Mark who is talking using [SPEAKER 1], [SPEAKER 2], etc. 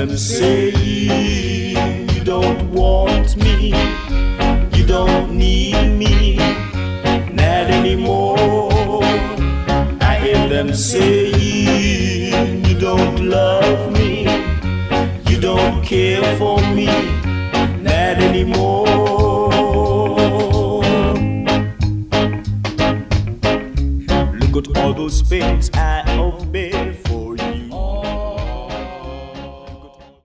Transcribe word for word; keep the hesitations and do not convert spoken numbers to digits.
[SPEAKER 1] them saying you don't want me, you don't need me, not anymore. I hear them saying you don't love me, you don't care for me.